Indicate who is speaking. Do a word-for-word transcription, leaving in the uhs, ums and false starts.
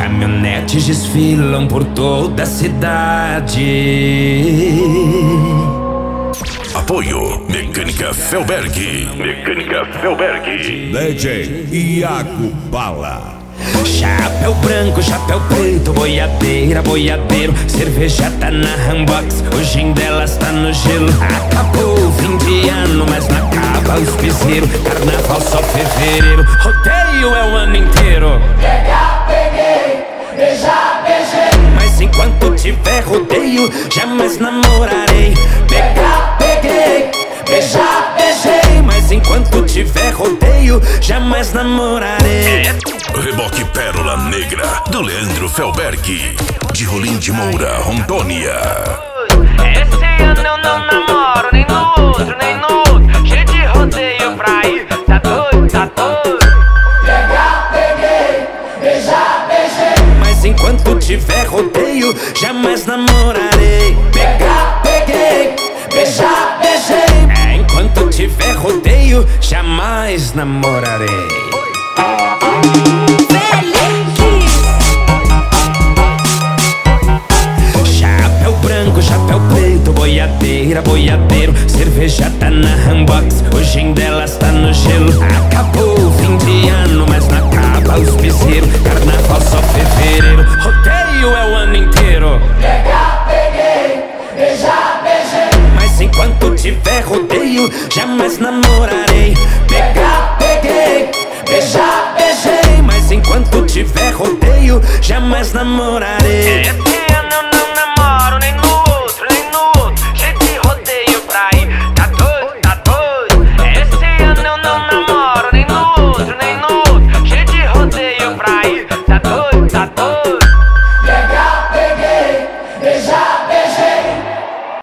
Speaker 1: Caminhonetes desfilam por toda a cidade.
Speaker 2: Apoio Mecânica Felberg. Mecânica Felberg.
Speaker 3: D J Iago Bala.
Speaker 1: Chapéu branco, chapéu preto, boiadeira, boiadeiro. Cerveja tá na handbox, hoje em delas tá no gelo. Acabou o fim de ano, mas não acaba os piseiros. Carnaval só fevereiro, rodeio é o ano inteiro.
Speaker 4: Pegar, peguei, beijar, beijei.
Speaker 1: Mas enquanto tiver rodeio, jamais namorarei. Pegar, peguei, beijar, beijei. Mas enquanto tiver rodeio, jamais namorarei.
Speaker 2: Reboque Pérola Negra, do Leandro Felberg, de Rolim de Moura, Rondônia.
Speaker 5: Esse ano eu não namoro, nem no outro, nem no outro. Cheio de rodeio pra ir, tá doido, tá doido.
Speaker 4: Pegar, peguei, beijar, beijei.
Speaker 1: Mas enquanto tiver rodeio, jamais namorarei. Pegar, peguei, beijar, beijei. É, enquanto tiver rodeio, jamais namorarei. Chapéu branco, chapéu preto, boiadeira, boiadeiro. Cerveja tá na handbox, hoje em delas tá no gelo. Acabou o fim de ano, mas não acaba os piseiros. Carnaval só fevereiro, rodeio é o ano inteiro.
Speaker 4: Pegar, peguei, beijar, beijei.
Speaker 1: Mas enquanto tiver rodeio, jamais namorarei. Pegar, peguei, beijar, beijei. Mas enquanto tiver rodeio, jamais namorarei.